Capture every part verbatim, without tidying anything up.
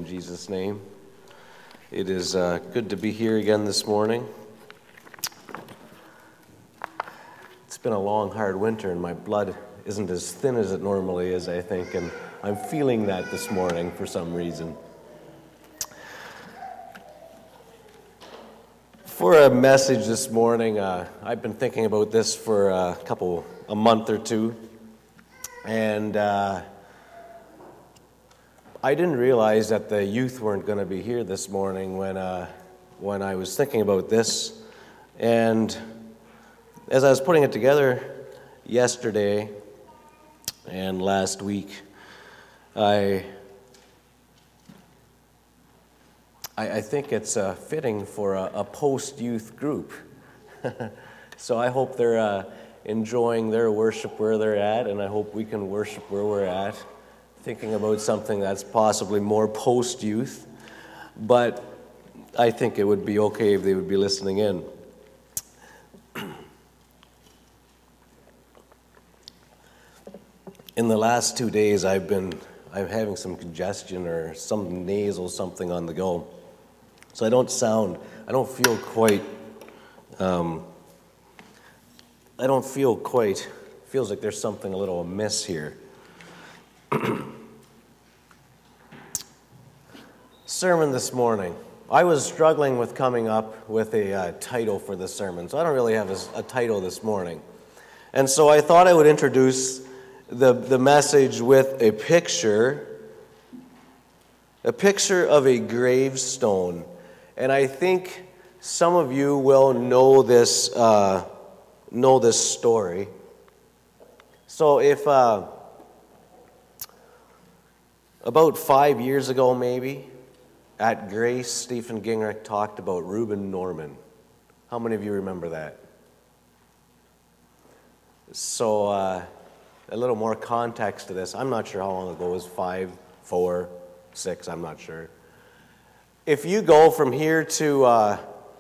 in Jesus' name. It is uh, good to be here again this morning. It's been a long, hard winter, and my blood isn't as thin as it normally is, I think, and I'm feeling that this morning for some reason. For a message this morning, uh, I've been thinking about this for a couple, a month or two, and uh, I didn't realize that the youth weren't going to be here this morning when uh, when I was thinking about this. And as I was putting it together yesterday and last week, I I, I think it's uh, fitting for a, a post-youth group. So I hope they're uh, enjoying their worship where they're at, and I hope we can worship where we're at, thinking about something that's possibly more post-youth, but I think it would be okay if they would be listening in. In the last two days, I've been I'm having some congestion or some nasal something on the go, so I don't sound, I don't feel quite, um, I don't feel quite, feels like there's something a little amiss here. Sermon this morning. I was struggling with coming up with a uh, title for the sermon, so I don't really have a, a title this morning. And so I thought I would introduce the, the message with a picture, a picture of a gravestone. And I think some of you will know this, uh, know this story. So if uh, about five years ago maybe, at Grace, Stephen Gingrich talked about Reuben Norman. How many of you remember that? So, uh, a little more context to this. I'm not sure how long ago it was, five, four, six, I'm not sure. If you go from here to uh,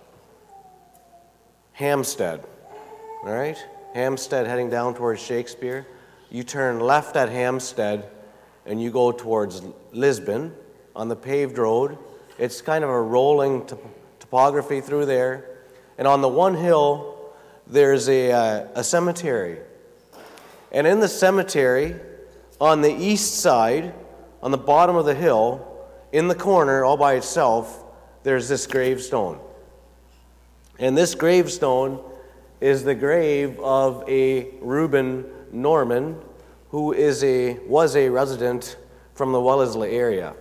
Hampstead, all right? Hampstead heading down towards Shakespeare, you turn left at Hampstead and you go towards Lisbon on the paved road. It's kind of a rolling top- topography through there. And on the one hill, there's a, uh, a cemetery. And in the cemetery, on the east side, on the bottom of the hill, in the corner, all by itself, there's this gravestone. And this gravestone is the grave of a Reuben Norman, who is a was a resident from the Wellesley area.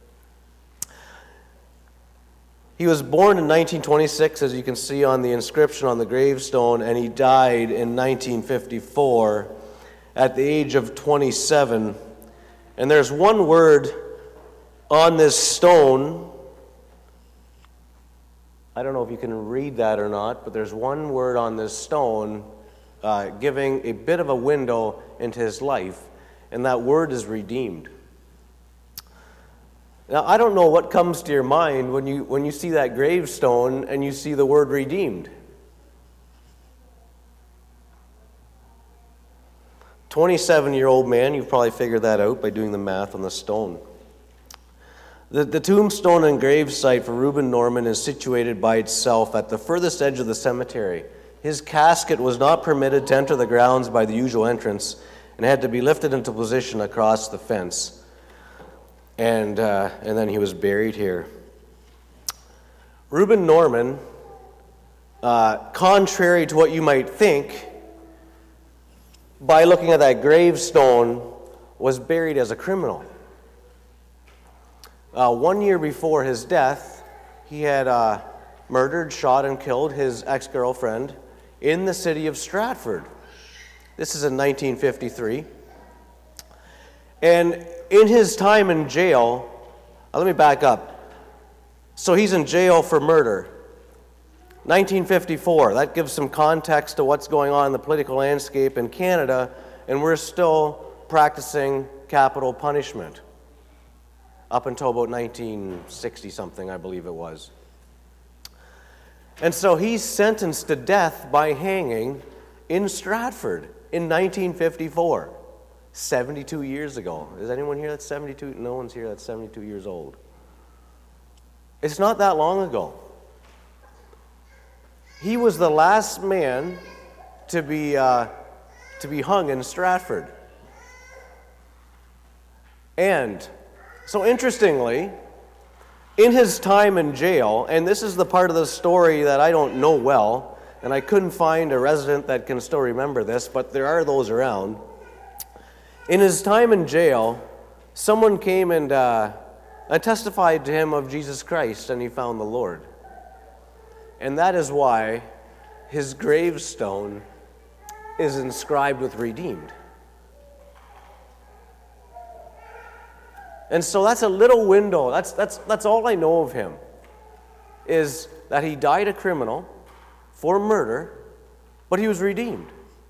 He was born in nineteen twenty-six, as you can see on the inscription on the gravestone, and he died in nineteen fifty-four at the age of twenty-seven. And there's one word on this stone. I don't know if you can read that or not, but there's one word on this stone uh, giving a bit of a window into his life, and that word is redeemed. Now, I don't know what comes to your mind when you when you see that gravestone and you see the word redeemed. twenty-seven-year-old man, you've probably figured that out by doing the math on the stone. The, the tombstone and grave site for Reuben Norman is situated by itself at the furthest edge of the cemetery. His casket was not permitted to enter the grounds by the usual entrance and had to be lifted into position across the fence. And uh, and then he was buried here. Reuben Norman, uh, contrary to what you might think, by looking at that gravestone, was buried as a criminal. Uh, one year before his death, he had uh, murdered, shot, and killed his ex-girlfriend in the city of Stratford. This is in nineteen fifty-three. And in his time in jail, uh, let me back up. So he's in jail for murder. nineteen fifty-four, that gives some context to what's going on in the political landscape in Canada, and we're still practicing capital punishment up until about nineteen sixty-something, I believe it was. And so he's sentenced to death by hanging in Stratford in nineteen fifty-four. seventy-two years ago. Is anyone here that's seventy-two? No one's here that's seventy-two years old. It's not that long ago. He was the last man to be uh, to be hung in Stratford. And so interestingly, in his time in jail, and this is the part of the story that I don't know well, and I couldn't find a resident that can still remember this, but there are those around. In his time in jail, someone came and, uh, and testified to him of Jesus Christ, and he found the Lord. And that is why his gravestone is inscribed with redeemed. And so that's a little window. That's, that's, that's all I know of him, is that he died a criminal for murder, but he was redeemed.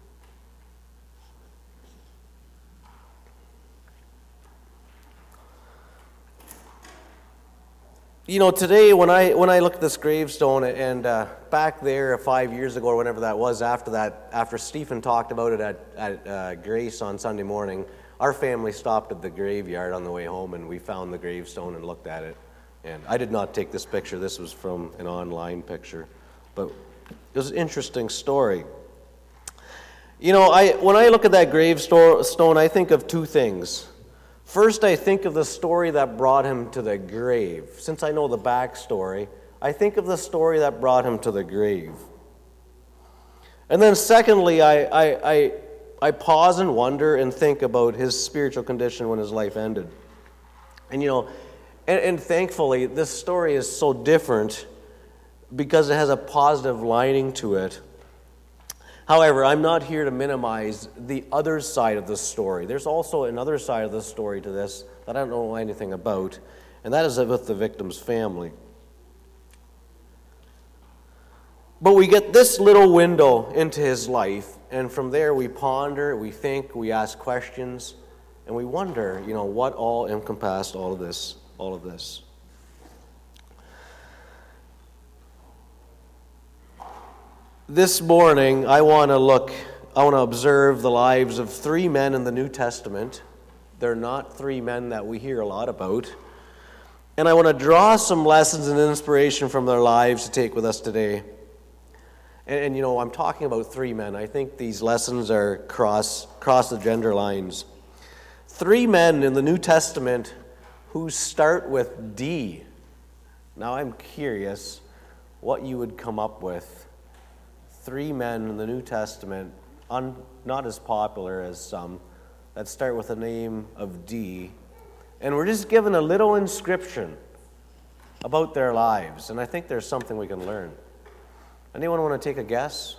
You know, today when I when I look at this gravestone, and uh, back there five years ago or whenever that was, after that, after Stephen talked about it at, at uh, Grace on Sunday morning, our family stopped at the graveyard on the way home, and we found the gravestone and looked at it. And I did not take this picture. This was from an online picture. But it was an interesting story. You know, I when I look at that gravestone, I think of two things. First, I think of the story that brought him to the grave. Since I know the backstory, I think of the story that brought him to the grave. And then secondly, I, I, I, I pause and wonder and think about his spiritual condition when his life ended. And you know, and, and thankfully, this story is so different because it has a positive lining to it. However, I'm not here to minimize the other side of the story. There's also another side of the story to this that I don't know anything about, and that is with the victim's family. But we get this little window into his life, and from there we ponder, we think, we ask questions, and we wonder, you know, what all encompassed all of this, all of this. This morning, I want to look, I want to observe the lives of three men in the New Testament. They're not three men that we hear a lot about. And I want to draw some lessons and inspiration from their lives to take with us today. And, and you know, I'm talking about three men. I think these lessons are cross, cross the gender lines. Three men in the New Testament who start with D. Now, I'm curious what you would come up with. Three men in the New Testament, un, not as popular as some, that start with a name of D. And we're just given a little inscription about their lives. And I think there's something we can learn. Anyone want to take a guess?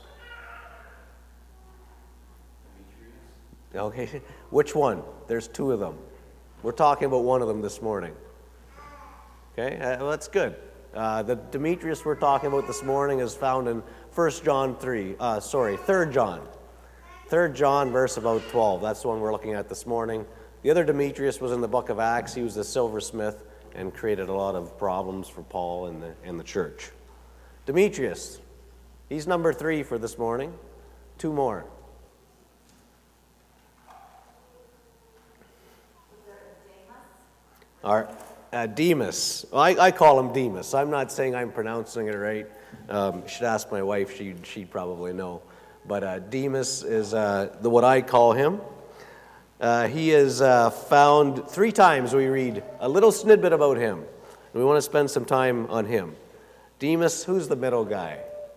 Okay, which one? There's two of them. We're talking about one of them this morning. Okay, uh, well, that's good. Uh, the Demetrius we're talking about this morning is found in First John three, uh, sorry, Third John. Third John, verse about twelve. That's the one we're looking at this morning. The other Demetrius was in the book of Acts. He was the silversmith and created a lot of problems for Paul and the, and the church. Demetrius, he's number three for this morning. Two more. All right. Uh, Demas. Well, I, I call him Demas. I'm not saying I'm pronouncing it right. Um, you should ask my wife. She'd, she'd probably know. But uh, Demas is uh, the what I call him. Uh, he is uh, found three times. We read a little snippet about him. And we want to spend some time on him. Demas, who's the middle guy?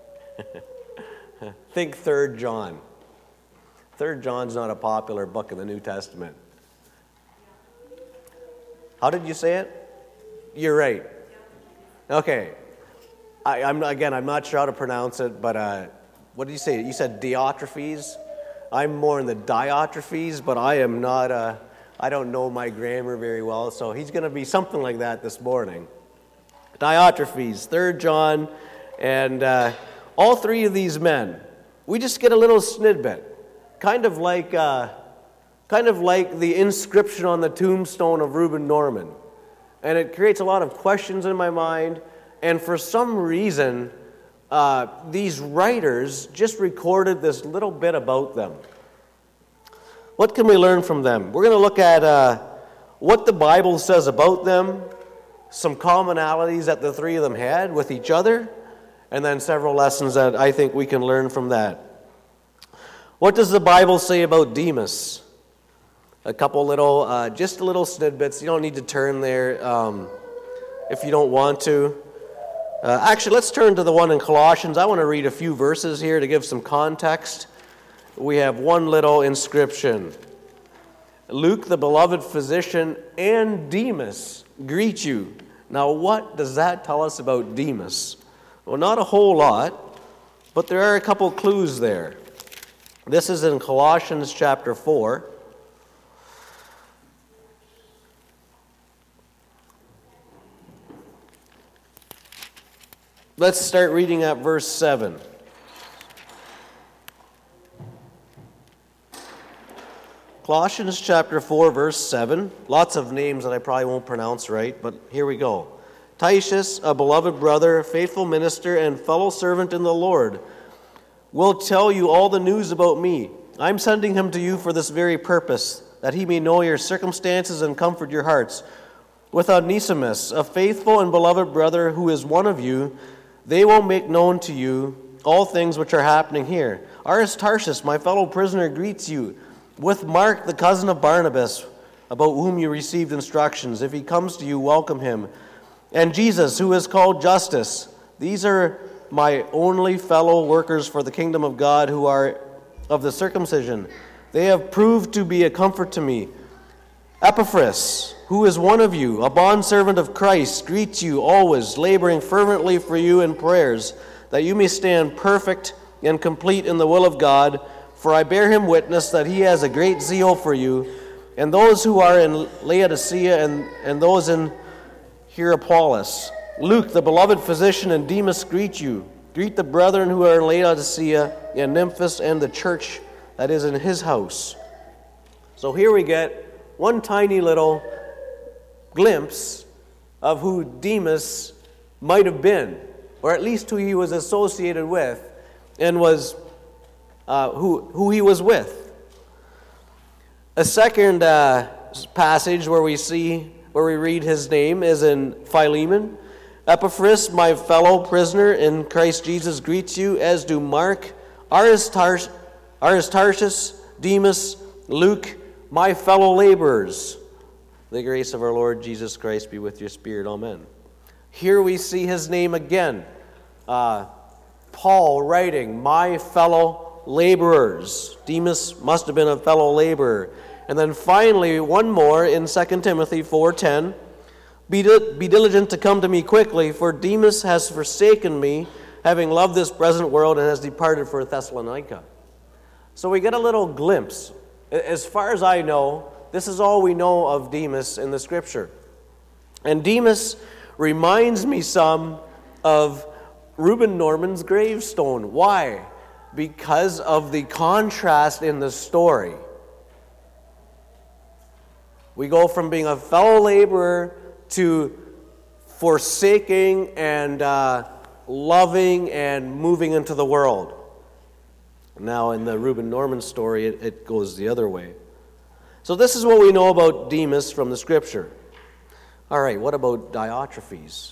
Think Third John. Third John's not a popular book in the New Testament. How did you say it? You're right. Okay. I, I'm again. I'm not sure how to pronounce it, but uh, what did you say? You said Diotrephes. I'm more in the Diotrephes, but I am not. Uh, I don't know my grammar very well, so he's going to be something like that this morning. Diotrephes, Third John, and uh, all three of these men. We just get a little snippet, kind of like, uh, kind of like the inscription on the tombstone of Reuben Norman. And it creates a lot of questions in my mind. And for some reason, uh, these writers just recorded this little bit about them. What can we learn from them? We're going to look at uh, what the Bible says about them, some commonalities that the three of them had with each other, and then several lessons that I think we can learn from that. What does the Bible say about Demas? A couple little, uh, just little snippets. You don't need to turn there um, if you don't want to. Uh, actually, let's turn to the one in Colossians. I want to read a few verses here to give some context. We have one little inscription. Luke, the beloved physician, and Demas greet you. Now, what does that tell us about Demas? Well, not a whole lot, but there are a couple clues there. This is in Colossians chapter four. Let's start reading at verse seven. Colossians chapter four, verse seven. Lots of names that I probably won't pronounce right, but here we go. Titus, a beloved brother, faithful minister, and fellow servant in the Lord, will tell you all the news about me. I'm sending him to you for this very purpose, that he may know your circumstances and comfort your hearts. With Onesimus, a faithful and beloved brother who is one of you, they will make known to you all things which are happening here. Aristarchus, my fellow prisoner, greets you. With Mark, the cousin of Barnabas, about whom you received instructions. If he comes to you, welcome him. And Jesus, who is called Justus. These are my only fellow workers for the kingdom of God, who are of the circumcision. They have proved to be a comfort to me. Epaphras, who is one of you, a bondservant of Christ, greets you always, laboring fervently for you in prayers, that you may stand perfect and complete in the will of God. For I bear him witness that he has a great zeal for you, and those who are in Laodicea and, and those in Hierapolis. Luke, the beloved physician, and Demas greet you. Greet the brethren who are in Laodicea, and Nymphas, and the church that is in his house. So here we get one tiny little glimpse of who Demas might have been, or at least who he was associated with, and was uh, who who he was with. A second uh, passage where we see where we read his name is in Philemon. Epaphras, my fellow prisoner in Christ Jesus, greets you, as do Mark, Aristarchus, Aristarchus, Demas, Luke, my fellow laborers. The grace of our Lord Jesus Christ be with your spirit. Amen. Here we see his name again. Uh, Paul writing, my fellow laborers. Demas must have been a fellow laborer. And then finally, one more in Second Timothy four ten. Be, di- be diligent to come to me quickly, for Demas has forsaken me, having loved this present world, and has departed for Thessalonica. So we get a little glimpse. As far as I know, this is all we know of Demas in the Scripture. And Demas reminds me some of Reuben Norman's gravestone. Why? Because of the contrast in the story. We go from being a fellow laborer to forsaking and uh, loving and moving into the world. Now, in the Reuben Norman story, it, it goes the other way. So this is what we know about Demas from the Scripture. All right, what about Diotrephes?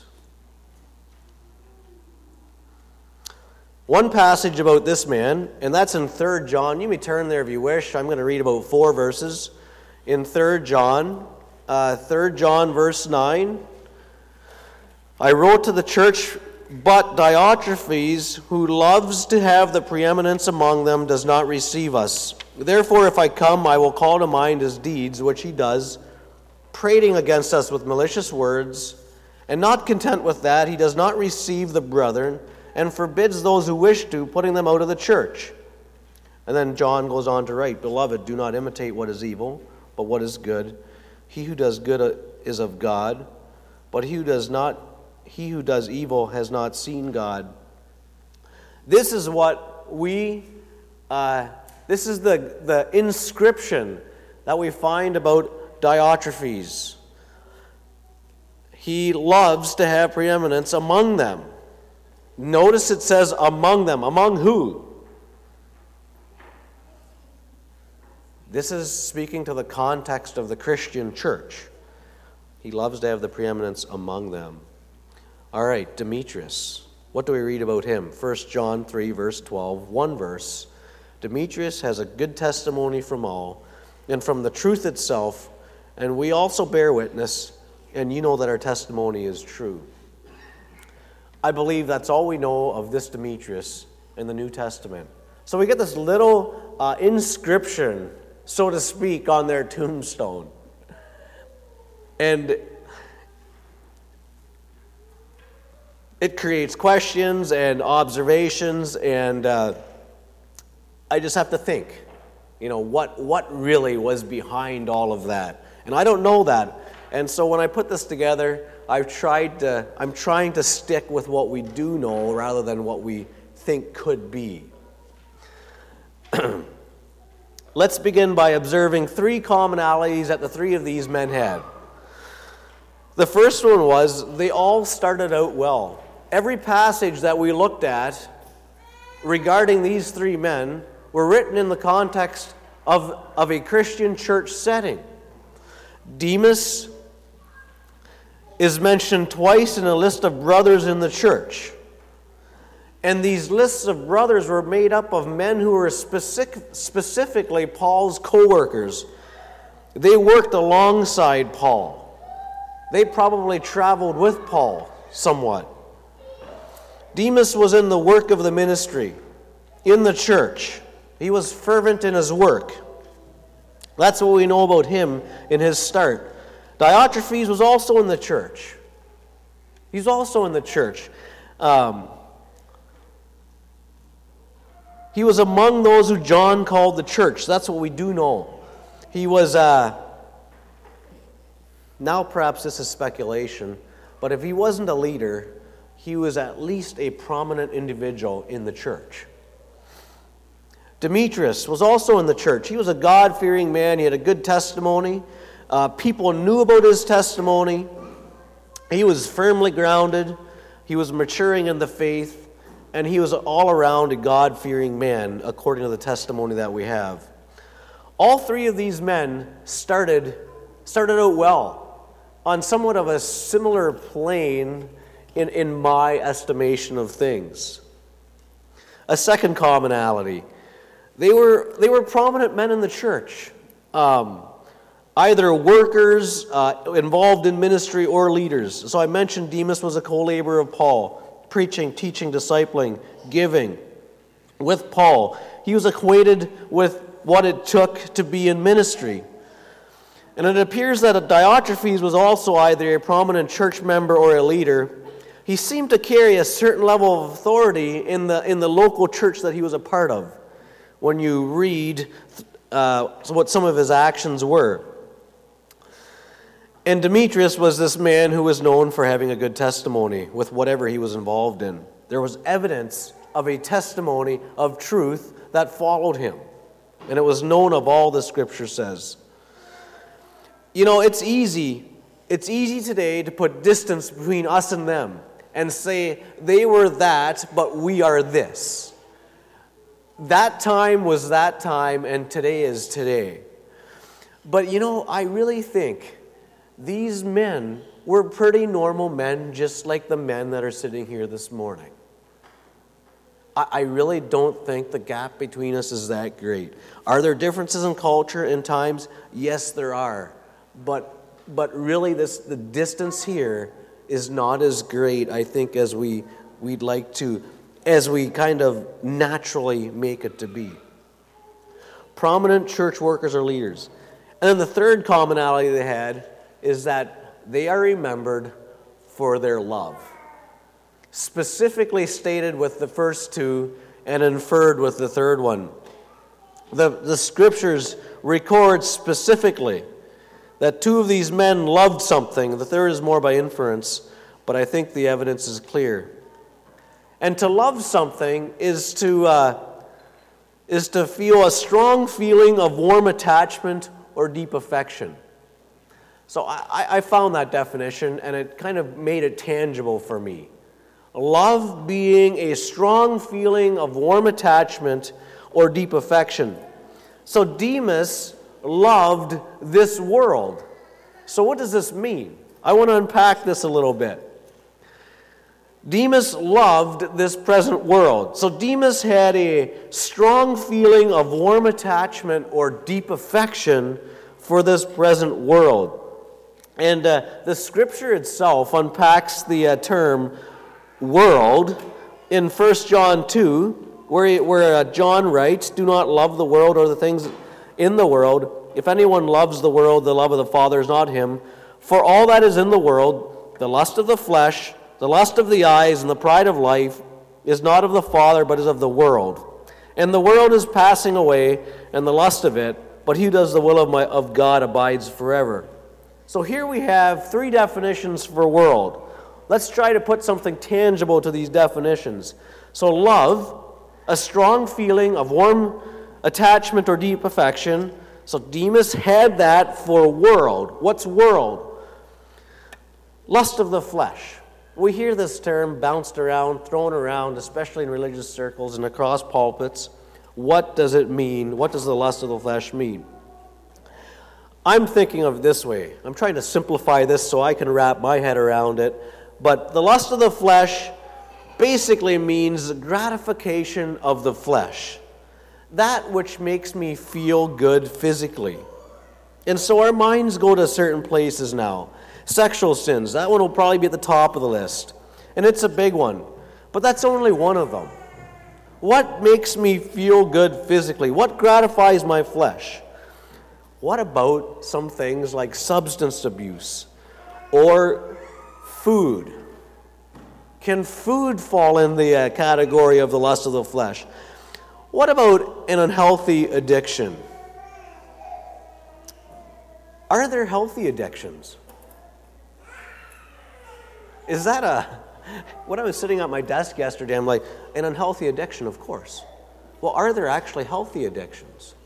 One passage about this man, and that's in Third John. You may turn there if you wish. I'm going to read about four verses. In Third John, uh, Third John verse nine, I wrote to the church, but Diotrephes, who loves to have the preeminence among them, does not receive us. Therefore, if I come, I will call to mind his deeds, which he does, prating against us with malicious words. And not content with that, he does not receive the brethren, and forbids those who wish to, putting them out of the church. And then John goes on to write, Beloved, do not imitate what is evil, but what is good. He who does good is of God, but he who does not, he who does evil has not seen God. This is what we, uh, this is the, the inscription that we find about Diotrephes. He loves to have preeminence among them. Notice it says among them. Among who? This is speaking to the context of the Christian church. He loves to have the preeminence among them. All right, Demetrius. What do we read about him? First John three, verse twelve, one verse. Demetrius has a good testimony from all, and from the truth itself, and we also bear witness, and you know that our testimony is true. I believe that's all we know of this Demetrius in the New Testament. So we get this little uh, inscription, so to speak, on their tombstone. And it creates questions and observations, and uh, I just have to think, you know, what what really was behind all of that? And I don't know that. And so when I put this together, I've tried to, I'm trying to stick with what we do know rather than what we think could be. Let's begin by observing three commonalities that the three of these men had. The first one was they all started out well. Every passage that we looked at regarding these three men were written in the context of, of a Christian church setting. Demas is mentioned twice in a list of brothers in the church. And these lists of brothers were made up of men who were specific, specifically Paul's co-workers. They worked alongside Paul. They probably traveled with Paul somewhat. Demas was in the work of the ministry, in the church. He was fervent in his work. That's what we know about him in his start. Diotrephes was also in the church. He's also in the church. Um, he was among those who John called the church. That's what we do know. He was, uh, now perhaps this is speculation, but if he wasn't a leader, he was at least a prominent individual in the church. Demetrius was also in the church. He was a God-fearing man. He had a good testimony. Uh, people knew about his testimony. He was firmly grounded. He was maturing in the faith. And he was all around a God-fearing man, according to the testimony that we have. All three of these men started, started out well, on somewhat of a similar plane in, in my estimation of things. A second commonality. They were, they were prominent men in the church. Um, either workers uh, involved in ministry or leaders. So I mentioned Demas was a co-laborer of Paul, preaching, teaching, discipling, giving with Paul. He was acquainted with what it took to be in ministry. And it appears that Diotrephes was also either a prominent church member or a leader. He seemed to carry a certain level of authority in the, in the local church that he was a part of, when you read uh, what some of his actions were. And Demetrius was this man who was known for having a good testimony with whatever he was involved in. There was evidence of a testimony of truth that followed him. And it was known of all, the Scripture says. You know, it's easy. It's easy today to put distance between us and them and say, they were that, but we are this. That time was that time, and today is today. But you know, I really think these men were pretty normal men, just like the men that are sitting here this morning. I, I really don't think the gap between us is that great. Are there differences in culture and times? Yes, there are. But but really, this the distance here is not as great, I think, as we we'd like to, as we kind of naturally make it to be. Prominent church workers or leaders. And then the third commonality they had is that they are remembered for their love. Specifically stated with the first two and inferred with the third one. The, the Scriptures record specifically that two of these men loved something. The third is more by inference, but I think the evidence is clear. And to love something is to, uh, is to feel a strong feeling of warm attachment or deep affection. So I, I found that definition, and it kind of made it tangible for me. Love being a strong feeling of warm attachment or deep affection. So Demas loved this world. So what does this mean? I want to unpack this a little bit. Demas loved this present world. So Demas had a strong feeling of warm attachment or deep affection for this present world. And uh, the scripture itself unpacks the uh, term world in First John two, where, he, where uh, John writes, "Do not love the world or the things in the world. If anyone loves the world, the love of the Father is not him. For all that is in the world, the lust of the flesh, the lust of the eyes, and the pride of life, is not of the Father, but is of the world. And the world is passing away, and the lust of it, but he who does the will of, my, of God abides forever." So here we have three definitions for world. Let's try to put something tangible to these definitions. So love, a strong feeling of warm attachment or deep affection. So Demas had that for world. What's world? Lust of the flesh. We hear this term bounced around, thrown around, especially in religious circles and across pulpits. What does it mean? What does the lust of the flesh mean? I'm thinking of it this way. I'm trying to simplify this so I can wrap my head around it. But the lust of the flesh basically means gratification of the flesh. That which makes me feel good physically. And so our minds go to certain places now. Sexual sins, that one will probably be at the top of the list. And it's a big one. But that's only one of them. What makes me feel good physically? What gratifies my flesh? What about some things like substance abuse or food? Can food fall in the uh, category of the lust of the flesh? What about an unhealthy addiction? Are there healthy addictions? Is that a... When I was sitting at my desk yesterday, I'm like, an unhealthy addiction, of course. Well, are there actually healthy addictions?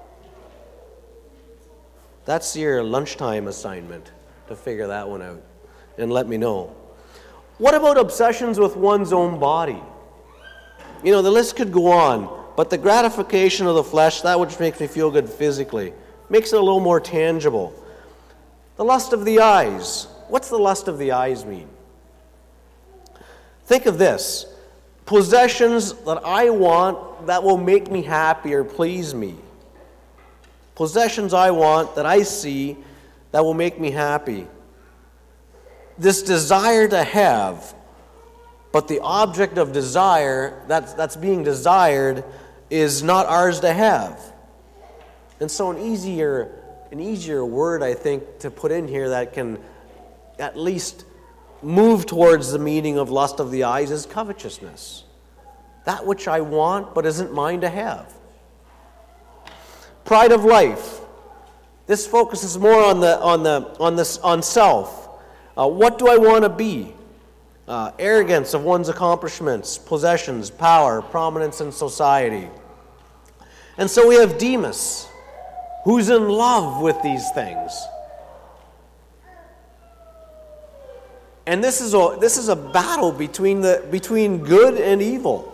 That's your lunchtime assignment, to figure that one out, and let me know. What about obsessions with one's own body? You know, the list could go on, but the gratification of the flesh, that which makes me feel good physically, makes it a little more tangible. The lust of the eyes. What's the lust of the eyes mean? Think of this. Possessions that I want that will make me happy or please me. Possessions I want that I see that will make me happy. This desire to have, but the object of desire that's, that's being desired is not ours to have. And so an easier, an easier word, I think, to put in here that can at least move towards the meaning of lust of the eyes is covetousness. That which I want but isn't mine to have. Pride of life. This focuses more on the on the on this on self. Uh, what do I want to be? Uh, arrogance of one's accomplishments, possessions, power, prominence in society. And so we have Demas, who's in love with these things. And this is a this is a battle between the between good and evil.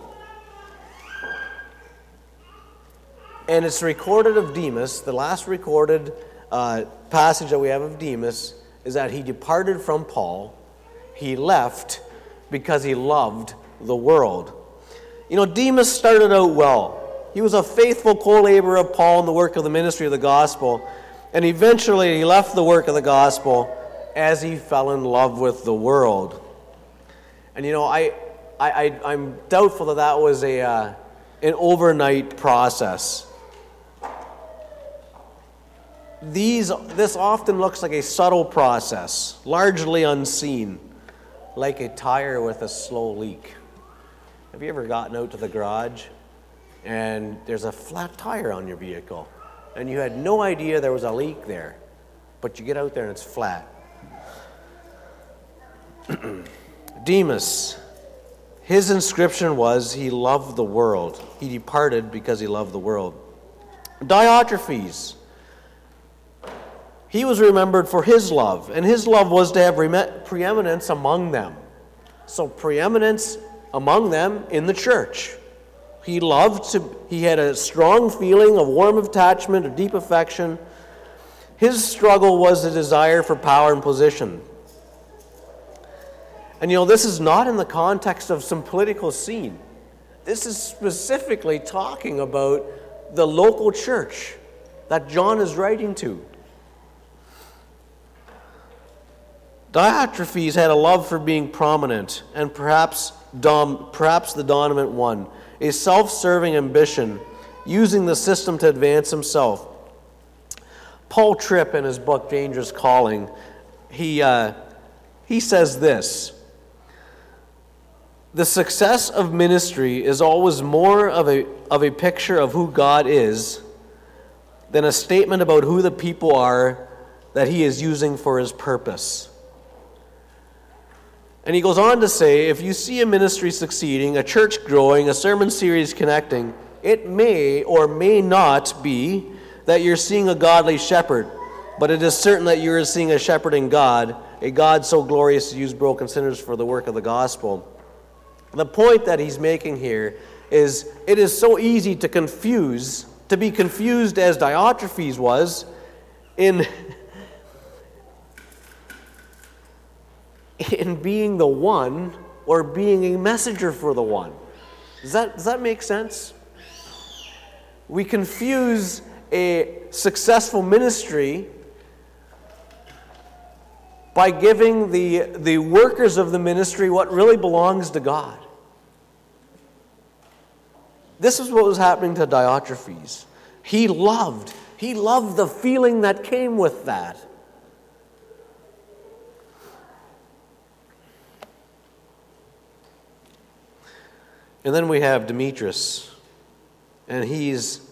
And it's recorded of Demas, the last recorded uh, passage that we have of Demas, is that he departed from Paul. He left because he loved the world. You know, Demas started out well. He was a faithful co-laborer of Paul in the work of the ministry of the gospel. And eventually he left the work of the gospel as he fell in love with the world. And you know, I, I, I, I'm doubtful that that was a uh, an overnight process. These, this often looks like a subtle process, largely unseen, like a tire with a slow leak. Have you ever gotten out to the garage and there's a flat tire on your vehicle and you had no idea there was a leak there, but you get out there and it's flat? Demas, his inscription was, he loved the world. He departed because he loved the world. Diotrephes, he was remembered for his love, and his love was to have preeminence among them. So preeminence among them in the church. He loved to, he had a strong feeling of warm attachment, of deep affection. His struggle was the desire for power and position. And you know, this is not in the context of some political scene. This is specifically talking about the local church that John is writing to. Diotrephes had a love for being prominent, and perhaps dom, perhaps the dominant one, a self-serving ambition, using the system to advance himself. Paul Tripp, in his book Dangerous Calling, he uh, he says this: the success of ministry is always more of a of a picture of who God is than a statement about who the people are that he is using for his purpose. And he goes on to say, if you see a ministry succeeding, a church growing, a sermon series connecting, it may or may not be that you're seeing a godly shepherd, but it is certain that you are seeing a shepherding God, a God so glorious to use broken sinners for the work of the gospel. The point that he's making here is it is so easy to confuse, to be confused as Diotrephes was in in being the one or being a messenger for the one. Does that, does that make sense? We confuse a successful ministry by giving the, the workers of the ministry what really belongs to God. This is what was happening to Diotrephes. He loved, he loved the feeling that came with that. And then we have Demetrius, and he's,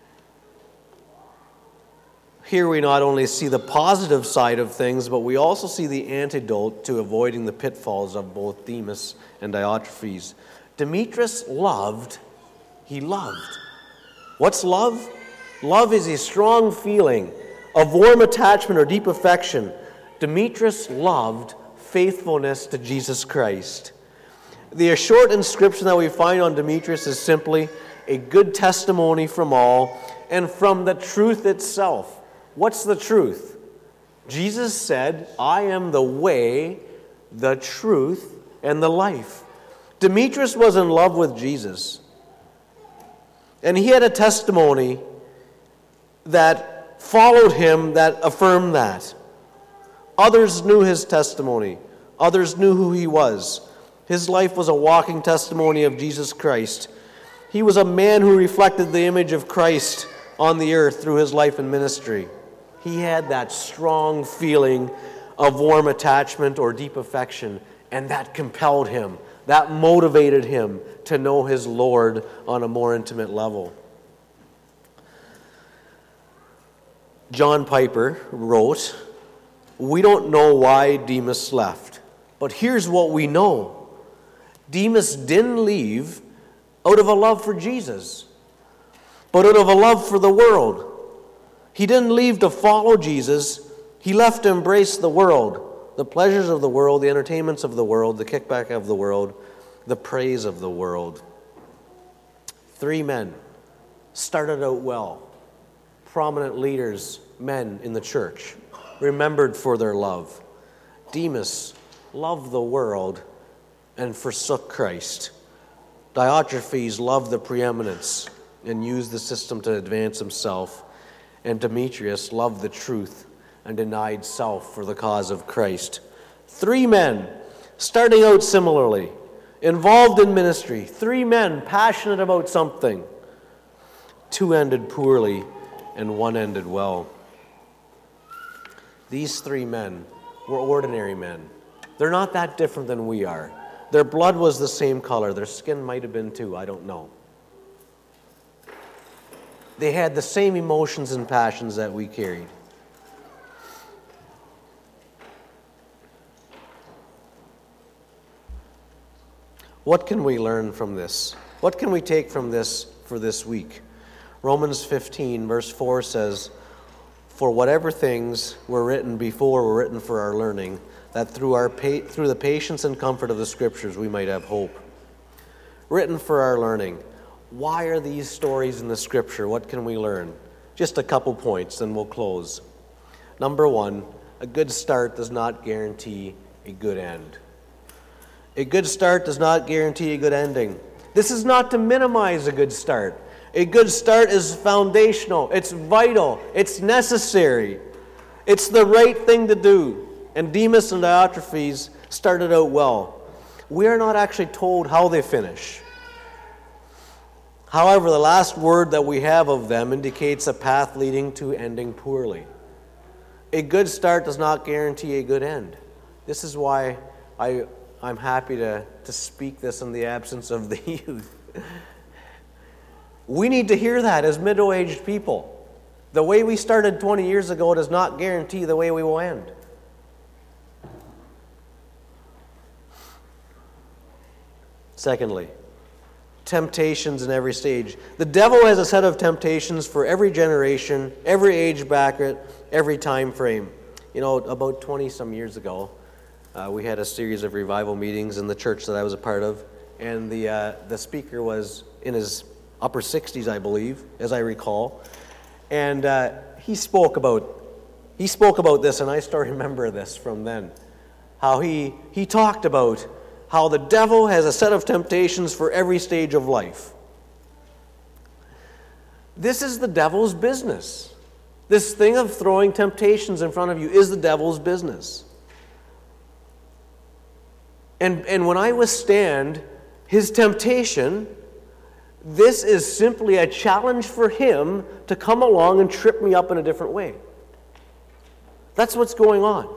here we not only see the positive side of things, but we also see the antidote to avoiding the pitfalls of both Demas and Diotrephes. Demetrius loved, he loved. What's love? Love is a strong feeling of warm attachment or deep affection. Demetrius loved faithfulness to Jesus Christ. The short inscription that we find on Demetrius is simply a good testimony from all and from the truth itself. What's the truth? Jesus said, I am the way, the truth, and the life. Demetrius was in love with Jesus. And he had a testimony that followed him that affirmed that. Others knew his testimony. Others knew who he was. His life was a walking testimony of Jesus Christ. He was a man who reflected the image of Christ on the earth through his life and ministry. He had that strong feeling of warm attachment or deep affection, and that compelled him, that motivated him to know his Lord on a more intimate level. John Piper wrote, we don't know why Demas left, but here's what we know. Demas didn't leave out of a love for Jesus, but out of a love for the world. He didn't leave to follow Jesus. He left to embrace the world, the pleasures of the world, the entertainments of the world, the kickback of the world, the praise of the world. Three men started out well, prominent leaders, men in the church, remembered for their love. Demas loved the world and forsook Christ. Diotrephes loved the preeminence and used the system to advance himself. And Demetrius loved the truth and denied self for the cause of Christ. Three men starting out similarly, involved in ministry. Three men passionate about something. Two ended poorly and one ended well. These three men were ordinary men. They're not that different than we are. Their blood was the same color. Their skin might have been too. I don't know. They had the same emotions and passions that we carried. What can we learn from this? What can we take from this for this week? Romans fifteen, verse four says, for whatever things were written before were written for our learning, that through our pa- through the patience and comfort of the Scriptures we might have hope. Written for our learning. Why are these stories in the Scripture? What can we learn? Just a couple points, then we'll close. Number one, a good start does not guarantee a good end. A good start does not guarantee a good ending. This is not to minimize a good start. A good start is foundational. It's vital. It's necessary. It's the right thing to do. And Demas and Diotrephes started out well. We are not actually told how they finish. However, the last word that we have of them indicates a path leading to ending poorly. A good start does not guarantee a good end. This is why I, I'm happy to, to speak this in the absence of the youth. We need to hear that as middle-aged people. The way we started twenty years ago does not guarantee the way we will end. Secondly, temptations in every stage. The devil has a set of temptations for every generation, every age bracket, every time frame. You know, about twenty-some years ago, uh, we had a series of revival meetings in the church that I was a part of, and the uh, the speaker was in his upper sixties, I believe, as I recall, and uh, he spoke about he spoke about this, and I still remember this from then. How he he talked about how the devil has a set of temptations for every stage of life. This is the devil's business. This thing of throwing temptations in front of you is the devil's business. And, and when I withstand his temptation, this is simply a challenge for him to come along and trip me up in a different way. That's what's going on.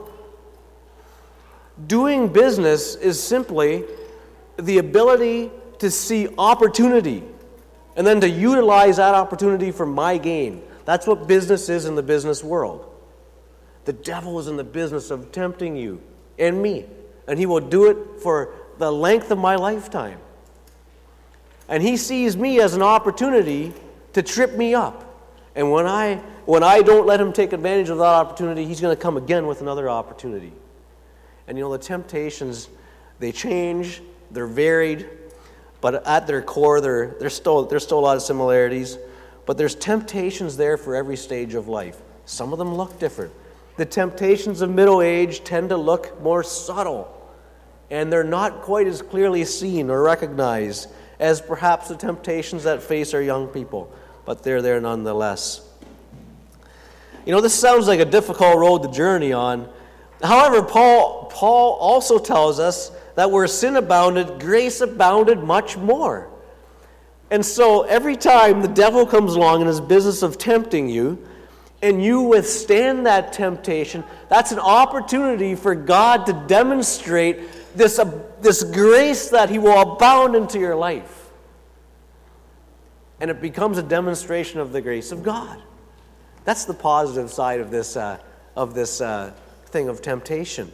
Doing business is simply the ability to see opportunity and then to utilize that opportunity for my gain. That's what business is in the business world. The devil is in the business of tempting you and me, and he will do it for the length of my lifetime. And he sees me as an opportunity to trip me up. And when I when I don't let him take advantage of that opportunity, he's going to come again with another opportunity. And you know, the temptations, they change, they're varied, but at their core, there there's still, there's still a lot of similarities. But there's temptations there for every stage of life. Some of them look different. The temptations of middle age tend to look more subtle, and they're not quite as clearly seen or recognized as perhaps the temptations that face our young people, but they're there nonetheless. You know, this sounds like a difficult road to journey on. However, Paul, Paul also tells us that where sin abounded, grace abounded much more. And so every time the devil comes along in his business of tempting you, and you withstand that temptation, that's an opportunity for God to demonstrate this, uh, this grace that he will abound into your life. And it becomes a demonstration of the grace of God. That's the positive side of this, uh, of this uh, thing of temptation.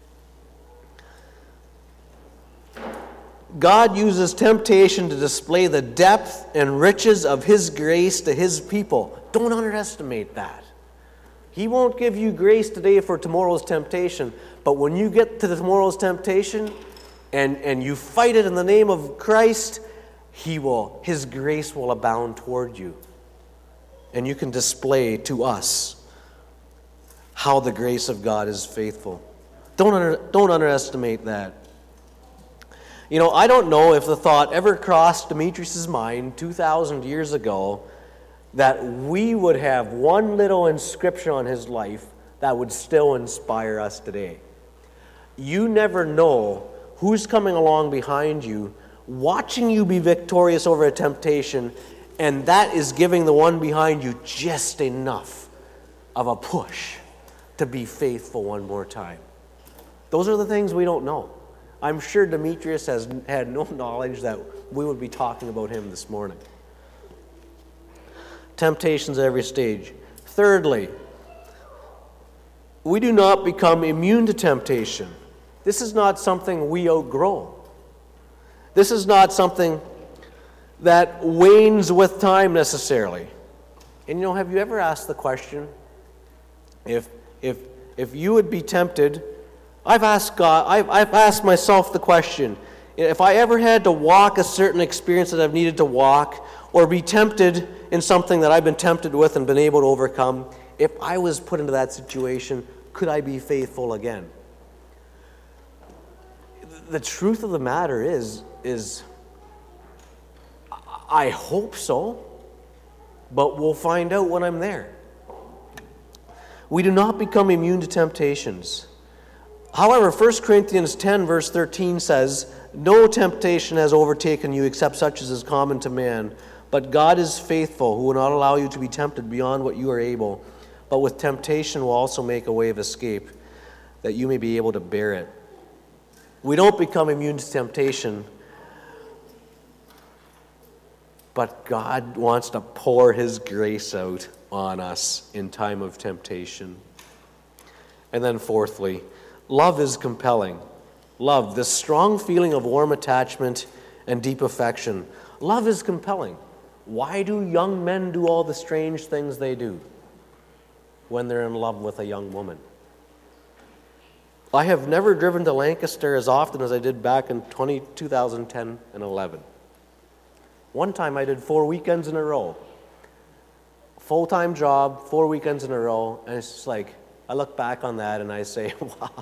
God uses temptation to display the depth and riches of his grace to his people. Don't underestimate that. He won't give you grace today for tomorrow's temptation, but when you get to the tomorrow's temptation and, and you fight it in the name of Christ, he will, his grace will abound toward you. And you can display to us how the grace of God is faithful. Don't under, don't underestimate that. You know, I don't know if the thought ever crossed Demetrius' mind two thousand years ago that we would have one little inscription on his life that would still inspire us today. You never know who's coming along behind you, watching you be victorious over a temptation, and that is giving the one behind you just enough of a push to be faithful one more time. Those are the things we don't know. I'm sure Demetrius has had no knowledge that we would be talking about him this morning. Temptations at every stage. Thirdly, we do not become immune to temptation. This is not something we outgrow. This is not something that wanes with time necessarily. And you know, have you ever asked the question, if if if you would be tempted, I've asked God, I've, I've asked myself the question, if I ever had to walk a certain experience that I've needed to walk, or be tempted in something that I've been tempted with and been able to overcome, if I was put into that situation, could I be faithful again? the truth of the matter is, is I hope so, but we'll find out when I'm there. We do not become immune to temptations. However, First Corinthians ten, verse thirteen says, "No temptation has overtaken you except such as is common to man. But God is faithful, who will not allow you to be tempted beyond what you are able, but with temptation will also make a way of escape, that you may be able to bear it." We don't become immune to temptation, but God wants to pour His grace out on us in time of temptation. And then fourthly, love is compelling. Love, this strong feeling of warm attachment and deep affection. Love is compelling. Why do young men do all the strange things they do when they're in love with a young woman? I have never driven to Lancaster as often as I did back in two thousand ten and eleven. One time I did four weekends in a row. Full-time job, four weekends in a row, and it's just like, I look back on that and I say, wow,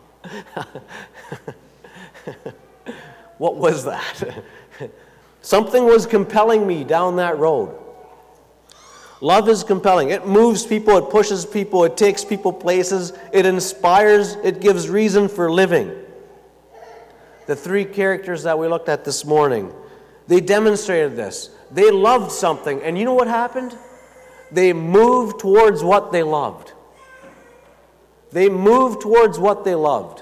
what was that? Something was compelling me down that road. Love is compelling. It moves people, it pushes people, it takes people places, it inspires, it gives reason for living. The three characters that we looked at this morning, they demonstrated this. They loved something, and you know what happened? They moved towards what they loved. They moved towards what they loved.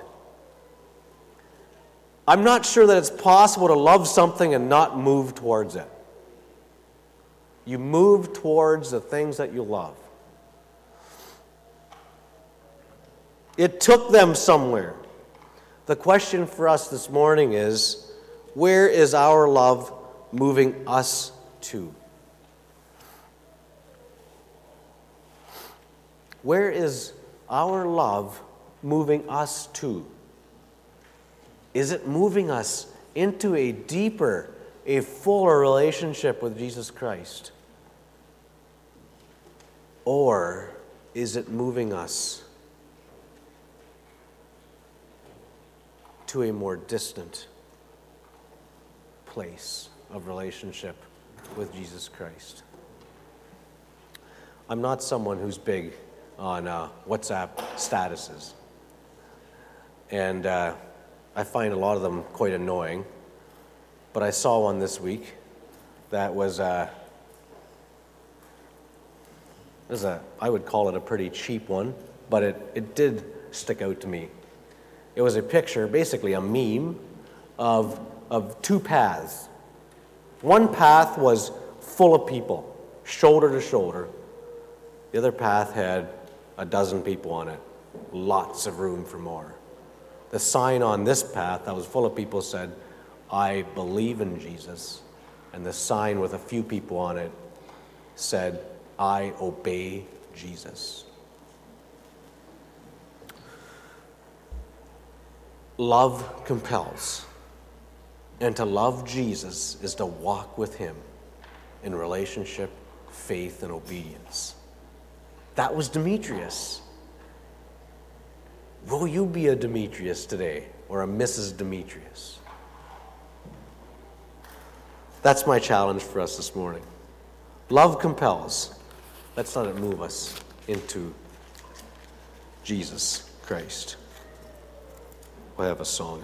I'm not sure that it's possible to love something and not move towards it. You move towards the things that you love. It took them somewhere. The question for us this morning is, where is our love moving us to? Where is our love moving us to? Is it moving us into a deeper, a fuller relationship with Jesus Christ? Or is it moving us to a more distant place of relationship with Jesus Christ? I'm not someone who's big on uh, WhatsApp statuses. And uh, I find a lot of them quite annoying. But I saw one this week that was, uh, was a, I would call it a pretty cheap one, but it, it did stick out to me. It was a picture, basically a meme, of, of two paths. One path was full of people, shoulder to shoulder. The other path had a dozen people on it, lots of room for more. The sign on this path that was full of people said, "I believe in Jesus." And the sign with a few people on it said, "I obey Jesus." Love compels. And to love Jesus is to walk with Him in relationship, faith, and obedience. That was Demetrius. Will you be a Demetrius today or a Missus Demetrius? That's my challenge for us this morning. Love compels. Let's let it move us into Jesus Christ. We'll have a song.